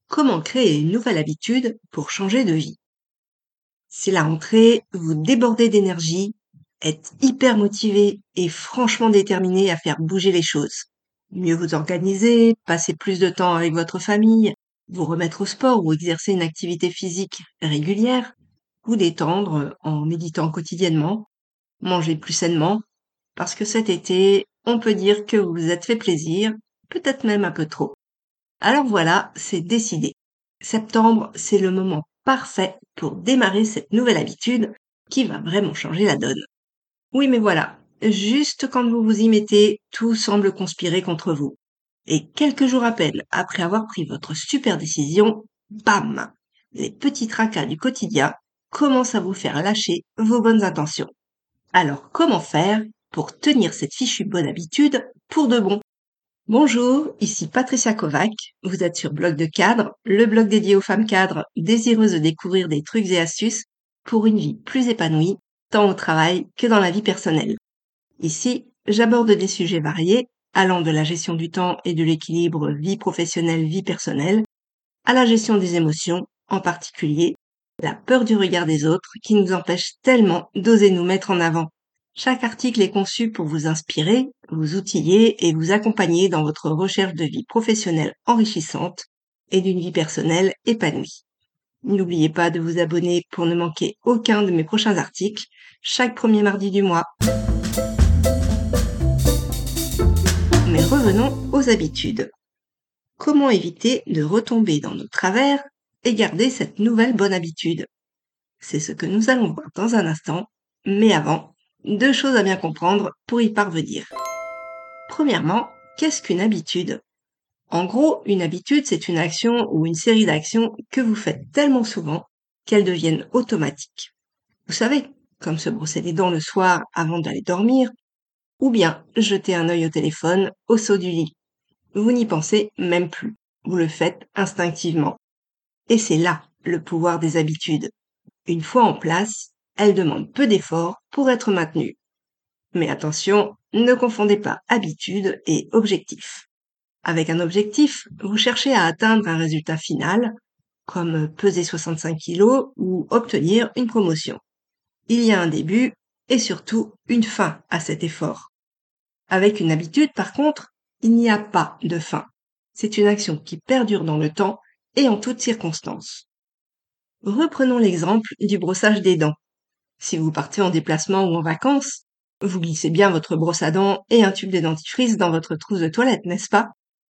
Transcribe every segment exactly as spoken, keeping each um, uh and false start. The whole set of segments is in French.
Comment créer une nouvelle habitude pour changer de vie? C'est la rentrée, vous débordez d'énergie, êtes hyper motivé et franchement déterminé à faire bouger les choses. Mieux vous organiser, passer plus de temps avec votre famille, vous remettre au sport ou exercer une activité physique régulière, vous détendre en méditant quotidiennement, manger plus sainement, parce que cet été, on peut dire que vous vous êtes fait plaisir, peut-être même un peu trop. Alors voilà, c'est décidé. Septembre, c'est le moment parfait pour démarrer cette nouvelle habitude qui va vraiment changer la donne. Oui, mais voilà, juste quand vous vous y mettez, tout semble conspirer contre vous. Et quelques jours à peine après avoir pris votre super décision, bam! Les petits tracas du quotidien commencent à vous faire lâcher vos bonnes intentions. Alors comment faire pour tenir cette fichue bonne habitude pour de bon? Bonjour, ici Patricia Kovac. Vous êtes sur Blog de Cadre, le blog dédié aux femmes cadres désireuses de découvrir des trucs et astuces pour une vie plus épanouie, tant au travail que dans la vie personnelle. Ici, j'aborde des sujets variés, allant de la gestion du temps et de l'équilibre vie professionnelle-vie personnelle, à la gestion des émotions, en particulier la peur du regard des autres qui nous empêche tellement d'oser nous mettre en avant. Chaque article est conçu pour vous inspirer, vous outiller et vous accompagner dans votre recherche de vie professionnelle enrichissante et d'une vie personnelle épanouie. N'oubliez pas de vous abonner pour ne manquer aucun de mes prochains articles, chaque premier mardi du mois. Mais revenons aux habitudes. Comment éviter de retomber dans nos travers et garder cette nouvelle bonne habitude? C'est ce que nous allons voir dans un instant, mais avant, deux choses à bien comprendre pour y parvenir. Premièrement, qu'est-ce qu'une habitude? En gros, une habitude, c'est une action ou une série d'actions que vous faites tellement souvent qu'elles deviennent automatiques. Vous savez, comme se brosser les dents le soir avant d'aller dormir, ou bien jeter un œil au téléphone au saut du lit. Vous n'y pensez même plus. Vous le faites instinctivement. Et c'est là le pouvoir des habitudes. Une fois en place, elles demandent peu d'efforts pour être maintenues. Mais attention, ne confondez pas habitude et objectif. Avec un objectif, vous cherchez à atteindre un résultat final, comme peser soixante-cinq kilos ou obtenir une promotion. Il y a un début et surtout une fin à cet effort. Avec une habitude, par contre, il n'y a pas de fin. C'est une action qui perdure dans le temps et en toutes circonstances. Reprenons l'exemple du brossage des dents. Si vous partez en déplacement ou en vacances, vous glissez bien votre brosse à dents et un tube de dentifrice dans votre trousse de toilette, n'est-ce pas?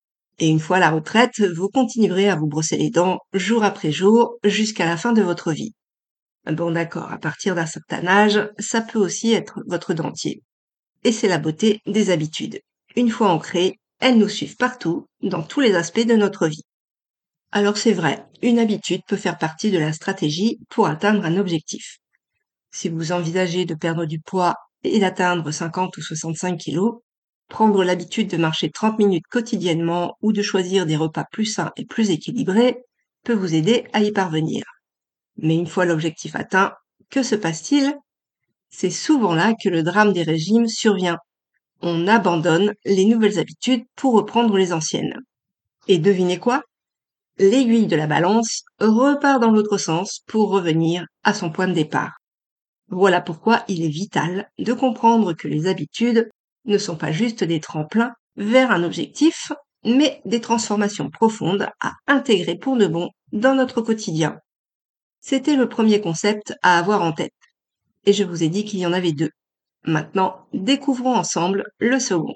Et une fois à la retraite, vous continuerez à vous brosser les dents jour après jour jusqu'à la fin de votre vie. Bon d'accord, à partir d'un certain âge, ça peut aussi être votre dentier. Et c'est la beauté des habitudes. Une fois ancrées, elles nous suivent partout, dans tous les aspects de notre vie. Alors c'est vrai, une habitude peut faire partie de la stratégie pour atteindre un objectif. Si vous envisagez de perdre du poids et d'atteindre cinquante ou soixante-cinq kilos, prendre l'habitude de marcher trente minutes quotidiennement ou de choisir des repas plus sains et plus équilibrés peut vous aider à y parvenir. Mais une fois l'objectif atteint, que se passe-t-il? C'est souvent là que le drame des régimes survient. On abandonne les nouvelles habitudes pour reprendre les anciennes. Et devinez quoi? L'aiguille de la balance repart dans l'autre sens pour revenir à son point de départ. Voilà pourquoi il est vital de comprendre que les habitudes ne sont pas juste des tremplins vers un objectif, mais des transformations profondes à intégrer pour de bon dans notre quotidien. C'était le premier concept à avoir en tête. Et je vous ai dit qu'il y en avait deux. Maintenant, découvrons ensemble le second.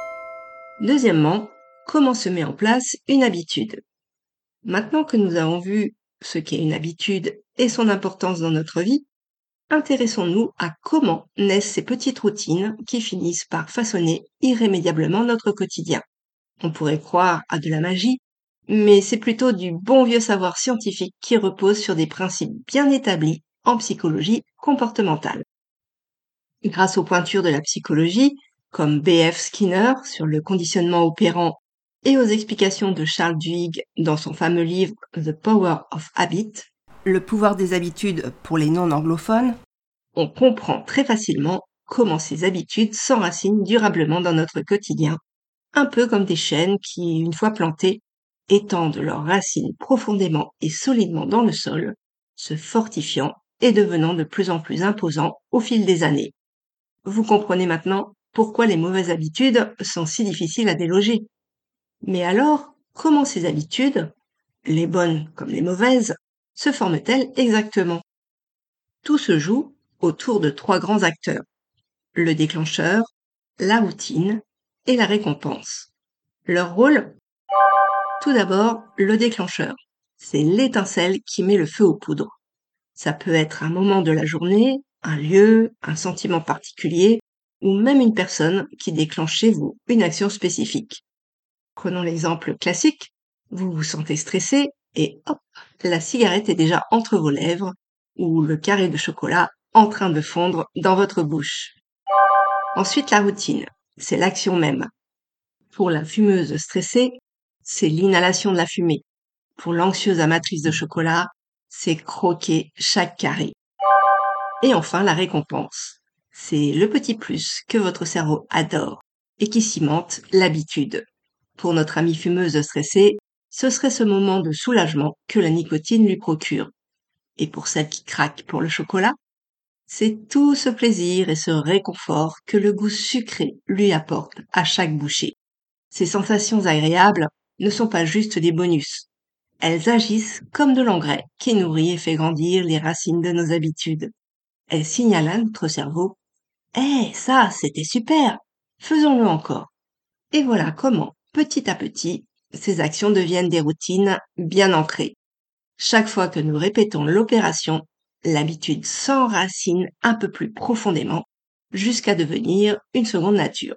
Deuxièmement, comment se met en place une habitude? Maintenant que nous avons vu ce qu'est une habitude et son importance dans notre vie, intéressons-nous à comment naissent ces petites routines qui finissent par façonner irrémédiablement notre quotidien. On pourrait croire à de la magie, mais c'est plutôt du bon vieux savoir scientifique qui repose sur des principes bien établis en psychologie comportementale. Grâce aux pointures de la psychologie, comme B F Skinner sur le conditionnement opérant et aux explications de Charles Duhigg dans son fameux livre The Power of Habit, le pouvoir des habitudes pour les non-anglophones, on comprend très facilement comment ces habitudes s'enracinent durablement dans notre quotidien, un peu comme des chaînes qui, une fois plantées, étendent leurs racines profondément et solidement dans le sol, se fortifiant et devenant de plus en plus imposants au fil des années. Vous comprenez maintenant pourquoi les mauvaises habitudes sont si difficiles à déloger. Mais alors, comment ces habitudes, les bonnes comme les mauvaises, se forment-elles exactement? Tout se joue autour de trois grands acteurs: le déclencheur, la routine et la récompense. Leur rôle? Tout d'abord, le déclencheur. C'est l'étincelle qui met le feu aux poudres. Ça peut être un moment de la journée, un lieu, un sentiment particulier, ou même une personne qui déclenche chez vous une action spécifique. Prenons l'exemple classique. Vous vous sentez stressé et hop, la cigarette est déjà entre vos lèvres ou le carré de chocolat en train de fondre dans votre bouche. Ensuite, la routine. C'est l'action même. Pour la fumeuse stressée, c'est l'inhalation de la fumée. Pour l'anxieuse amatrice de chocolat, c'est croquer chaque carré. Et enfin, la récompense. C'est le petit plus que votre cerveau adore et qui cimente l'habitude. Pour notre amie fumeuse stressée, ce serait ce moment de soulagement que la nicotine lui procure. Et pour celle qui craque pour le chocolat, c'est tout ce plaisir et ce réconfort que le goût sucré lui apporte à chaque bouchée. Ces sensations agréables ne sont pas juste des bonus. Elles agissent comme de l'engrais qui nourrit et fait grandir les racines de nos habitudes. Elles signalent à notre cerveau: «Eh, ça, c'était super! Faisons-le encore!» Et voilà comment, petit à petit, ces actions deviennent des routines bien ancrées. Chaque fois que nous répétons l'opération, l'habitude s'enracine un peu plus profondément jusqu'à devenir une seconde nature.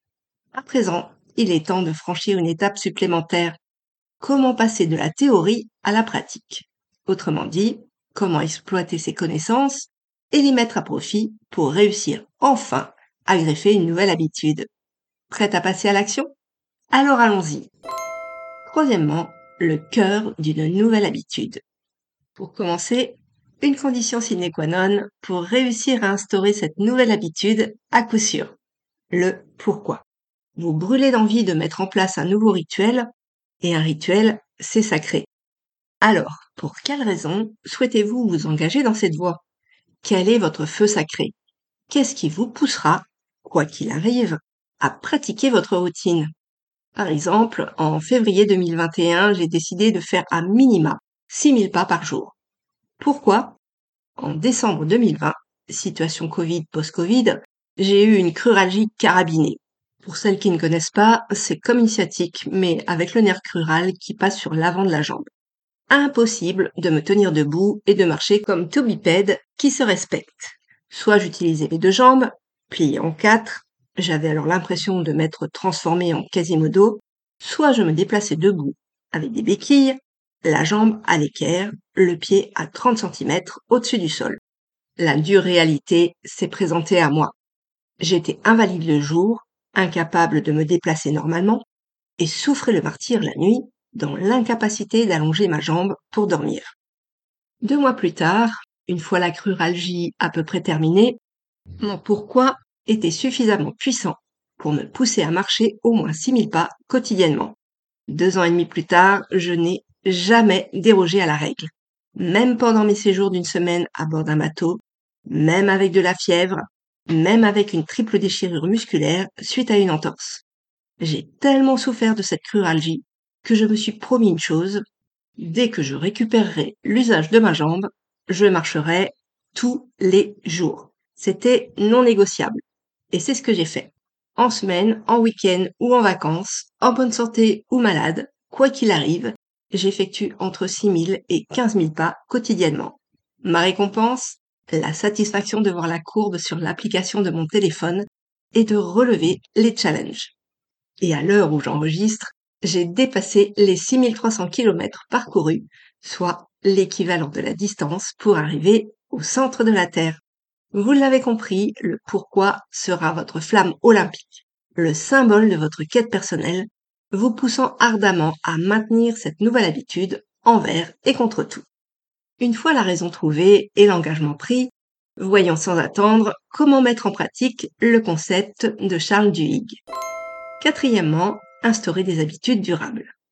À présent, il est temps de franchir une étape supplémentaire. Comment passer de la théorie à la pratique? Autrement dit, comment exploiter ces connaissances et les mettre à profit pour réussir enfin à greffer une nouvelle habitude. Prête à passer à l'action? Alors allons-y. Troisièmement, le cœur d'une nouvelle habitude. Pour commencer, une condition sine qua non pour réussir à instaurer cette nouvelle habitude à coup sûr. Le pourquoi. Vous brûlez d'envie de mettre en place un nouveau rituel, et un rituel, c'est sacré. Alors, pour quelle raison souhaitez-vous vous engager dans cette voie? Quel est votre feu sacré? Qu'est-ce qui vous poussera, quoi qu'il arrive, à pratiquer votre routine? Par exemple, en février deux mille vingt et un, j'ai décidé de faire à minima six mille pas par jour. Pourquoi? En décembre deux mille vingt, situation Covid post-Covid, j'ai eu une cruralgie carabinée. Pour celles qui ne connaissent pas, c'est comme une sciatique, mais avec le nerf crural qui passe sur l'avant de la jambe. Impossible de me tenir debout et de marcher comme tout bipède qui se respecte. Soit j'utilisais mes deux jambes, pliées en quatre, j'avais alors l'impression de m'être transformée en Quasimodo, soit je me déplaçais debout, avec des béquilles, la jambe à l'équerre, le pied à trente centimètres au-dessus du sol. La dure réalité s'est présentée à moi. J'étais invalide le jour, incapable de me déplacer normalement, et souffrais le martyre la nuit, dans l'incapacité d'allonger ma jambe pour dormir. Deux mois plus tard, une fois la cruralgie à peu près terminée, mon pourquoi était suffisamment puissant pour me pousser à marcher au moins six mille pas quotidiennement. Deux ans et demi plus tard, je n'ai jamais dérogé à la règle. Même pendant mes séjours d'une semaine à bord d'un bateau, même avec de la fièvre, même avec une triple déchirure musculaire suite à une entorse. J'ai tellement souffert de cette cruralgie que je me suis promis une chose: dès que je récupérerai l'usage de ma jambe, je marcherai tous les jours. C'était non négociable. Et c'est ce que j'ai fait. En semaine, en week-end ou en vacances, en bonne santé ou malade, quoi qu'il arrive, j'effectue entre six mille et quinze mille pas quotidiennement. Ma récompense? La satisfaction de voir la courbe sur l'application de mon téléphone et de relever les challenges. Et à l'heure où j'enregistre, j'ai dépassé les six mille trois cents kilomètres parcourus, soit l'équivalent de la distance pour arriver au centre de la Terre. Vous l'avez compris, le pourquoi sera votre flamme olympique, le symbole de votre quête personnelle, vous poussant ardemment à maintenir cette nouvelle habitude envers et contre tout. Une fois la raison trouvée et l'engagement pris, voyons sans attendre comment mettre en pratique le concept de Charles Duhigg. Quatrièmement, instaurer des habitudes durables.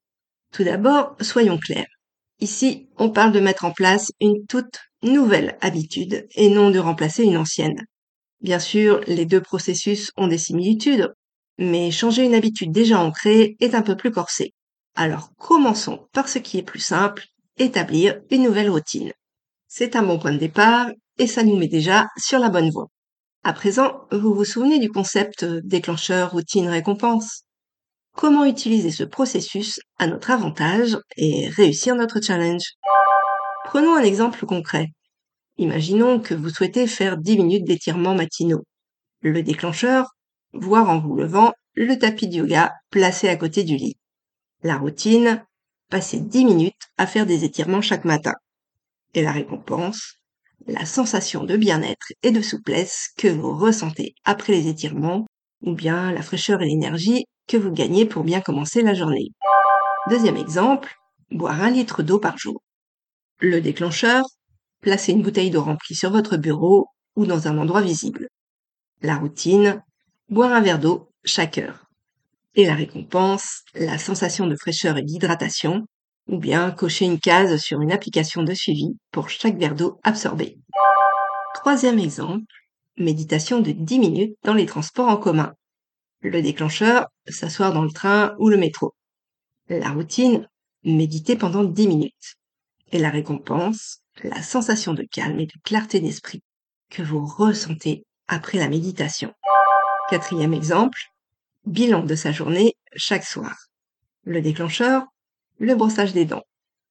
Tout d'abord, soyons clairs. Ici, on parle de mettre en place une toute nouvelle habitude et non de remplacer une ancienne. Bien sûr, les deux processus ont des similitudes, mais changer une habitude déjà ancrée est un peu plus corsé. Alors commençons par ce qui est plus simple, établir une nouvelle routine. C'est un bon point de départ et ça nous met déjà sur la bonne voie. À présent, vous vous souvenez du concept déclencheur routine-récompense? Comment utiliser ce processus à notre avantage et réussir notre challenge? Prenons un exemple concret. Imaginons que vous souhaitez faire dix minutes d'étirements matinaux. Le déclencheur, voir en vous levant le tapis de yoga placé à côté du lit. La routine, passer dix minutes à faire des étirements chaque matin. Et la récompense, la sensation de bien-être et de souplesse que vous ressentez après les étirements, ou bien la fraîcheur et l'énergie que vous gagnez pour bien commencer la journée. Deuxième exemple, boire un litre d'eau par jour. Le déclencheur, placer une bouteille d'eau remplie sur votre bureau ou dans un endroit visible. La routine, boire un verre d'eau chaque heure. Et la récompense, la sensation de fraîcheur et d'hydratation, ou bien cocher une case sur une application de suivi pour chaque verre d'eau absorbé. Troisième exemple, méditation de dix minutes dans les transports en commun. Le déclencheur, s'asseoir dans le train ou le métro. La routine, méditer pendant dix minutes. Et la récompense, la sensation de calme et de clarté d'esprit que vous ressentez après la méditation. Quatrième exemple, bilan de sa journée chaque soir. Le déclencheur, le brossage des dents.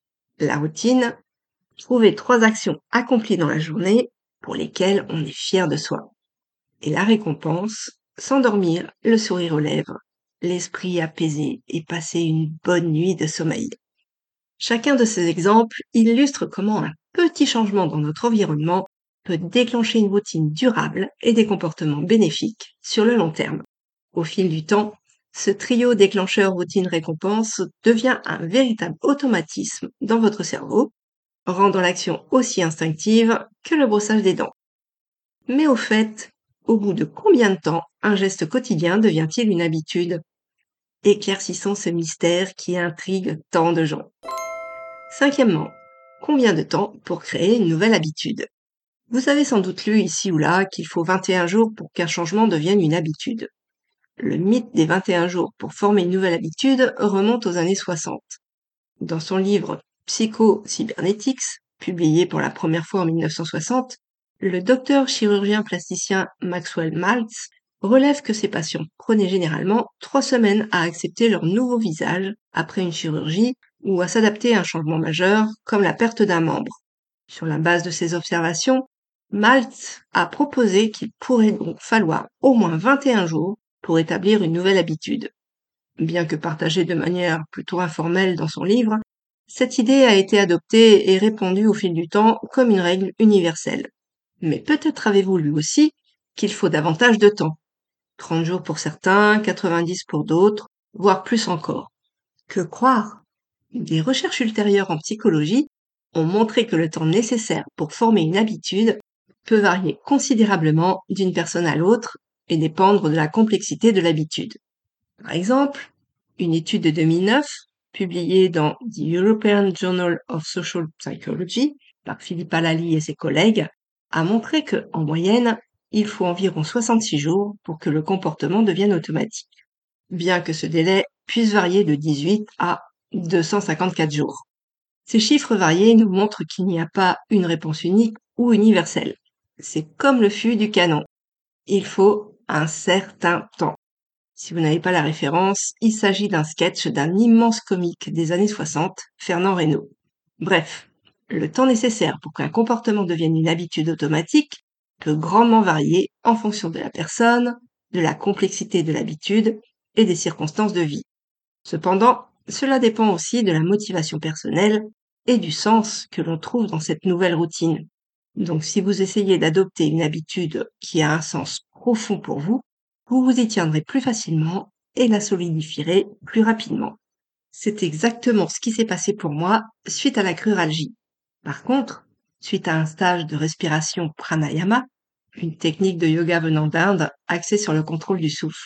La routine, trouver trois actions accomplies dans la journée pour lesquelles on est fier de soi. Et la récompense, s'endormir, le sourire aux lèvres, l'esprit apaisé et passer une bonne nuit de sommeil. Chacun de ces exemples illustre comment un petit changement dans notre environnement peut déclencher une routine durable et des comportements bénéfiques sur le long terme. Au fil du temps, ce trio déclencheur routine-récompense devient un véritable automatisme dans votre cerveau, rendant l'action aussi instinctive que le brossage des dents. Mais au fait, au bout de combien de temps un geste quotidien devient-il une habitude? Éclaircissons ce mystère qui intrigue tant de gens. Cinquièmement, combien de temps pour créer une nouvelle habitude? Vous avez sans doute lu ici ou là qu'il faut vingt et un jours pour qu'un changement devienne une habitude. Le mythe des vingt et un jours pour former une nouvelle habitude remonte aux années soixante. Dans son livre Psycho-Cybernetics, publié pour la première fois en mille neuf cent soixante, le docteur chirurgien plasticien Maxwell Maltz relève que ses patients prenaient généralement trois semaines à accepter leur nouveau visage après une chirurgie ou à s'adapter à un changement majeur comme la perte d'un membre. Sur la base de ces observations, Maltz a proposé qu'il pourrait donc falloir au moins vingt et un jours pour établir une nouvelle habitude. Bien que partagée de manière plutôt informelle dans son livre, cette idée a été adoptée et répandue au fil du temps comme une règle universelle. Mais peut-être avez-vous lu aussi qu'il faut davantage de temps. trente jours pour certains, quatre-vingt-dix pour d'autres, voire plus encore. Que croire? Des recherches ultérieures en psychologie ont montré que le temps nécessaire pour former une habitude peut varier considérablement d'une personne à l'autre et dépendre de la complexité de l'habitude. Par exemple, une étude de deux mille neuf, publiée dans The European Journal of Social Psychology par Philippa Lally et ses collègues, a montré que, en moyenne, il faut environ soixante-six jours pour que le comportement devienne automatique, bien que ce délai puisse varier de dix-huit à deux cent cinquante-quatre jours. Ces chiffres variés nous montrent qu'il n'y a pas une réponse unique ou universelle. C'est comme le fût du canon. Il faut un certain temps. Si vous n'avez pas la référence, il s'agit d'un sketch d'un immense comique des années soixante, Fernand Reynaud. Bref, le temps nécessaire pour qu'un comportement devienne une habitude automatique peut grandement varier en fonction de la personne, de la complexité de l'habitude et des circonstances de vie. Cependant, cela dépend aussi de la motivation personnelle et du sens que l'on trouve dans cette nouvelle routine. Donc si vous essayez d'adopter une habitude qui a un sens profond pour vous, vous vous y tiendrez plus facilement et la solidifierez plus rapidement. C'est exactement ce qui s'est passé pour moi suite à la cruralgie. Par contre, suite à un stage de respiration pranayama, une technique de yoga venant d'Inde axée sur le contrôle du souffle,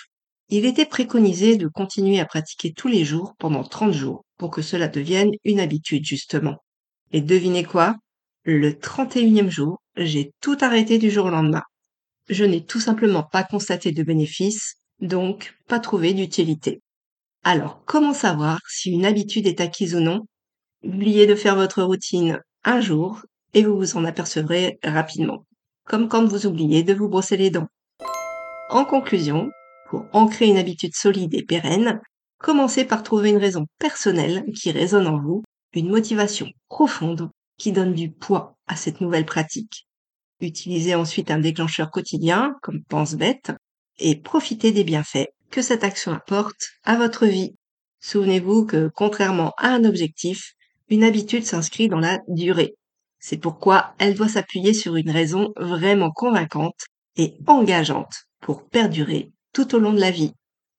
Il était préconisé de continuer à pratiquer tous les jours pendant trente jours pour que cela devienne une habitude justement. Et devinez quoi? Le trente et unième jour, j'ai tout arrêté du jour au lendemain. Je n'ai tout simplement pas constaté de bénéfice, donc pas trouvé d'utilité. Alors, comment savoir si une habitude est acquise ou non? Oubliez de faire votre routine un jour et vous vous en apercevrez rapidement, comme quand vous oubliez de vous brosser les dents. En conclusion, pour ancrer une habitude solide et pérenne, commencez par trouver une raison personnelle qui résonne en vous, une motivation profonde qui donne du poids à cette nouvelle pratique. Utilisez ensuite un déclencheur quotidien, comme pense-bête, et profitez des bienfaits que cette action apporte à votre vie. Souvenez-vous que, contrairement à un objectif, une habitude s'inscrit dans la durée. C'est pourquoi elle doit s'appuyer sur une raison vraiment convaincante et engageante pour perdurer tout au long de la vie.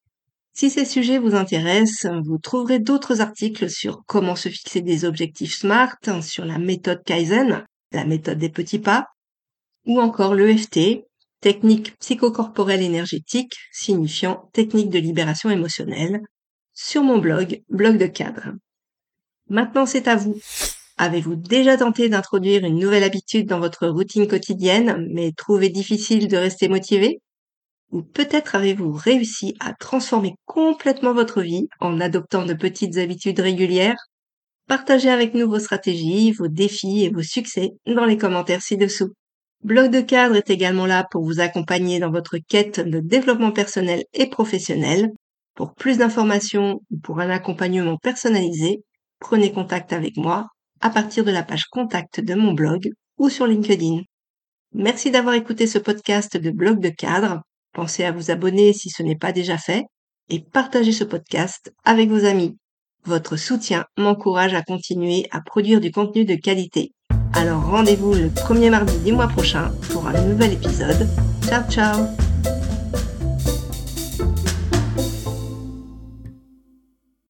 Si ces sujets vous intéressent, vous trouverez d'autres articles sur comment se fixer des objectifs SMART, sur la méthode Kaizen, la méthode des petits pas, ou encore l'E F T, technique psychocorporelle énergétique, signifiant technique de libération émotionnelle, sur mon blog, Blog de cadre. Maintenant, c'est à vous. Avez-vous déjà tenté d'introduire une nouvelle habitude dans votre routine quotidienne, mais trouvé difficile de rester motivé? Ou peut-être avez-vous réussi à transformer complètement votre vie en adoptant de petites habitudes régulières? Partagez avec nous vos stratégies, vos défis et vos succès dans les commentaires ci-dessous. Blog de cadre est également là pour vous accompagner dans votre quête de développement personnel et professionnel. Pour plus d'informations ou pour un accompagnement personnalisé, prenez contact avec moi à partir de la page contact de mon blog ou sur LinkedIn. Merci d'avoir écouté ce podcast de Blog de cadre. Pensez à vous abonner si ce n'est pas déjà fait et partagez ce podcast avec vos amis. Votre soutien m'encourage à continuer à produire du contenu de qualité. Alors rendez-vous le premier mardi du mois prochain pour un nouvel épisode. Ciao ciao!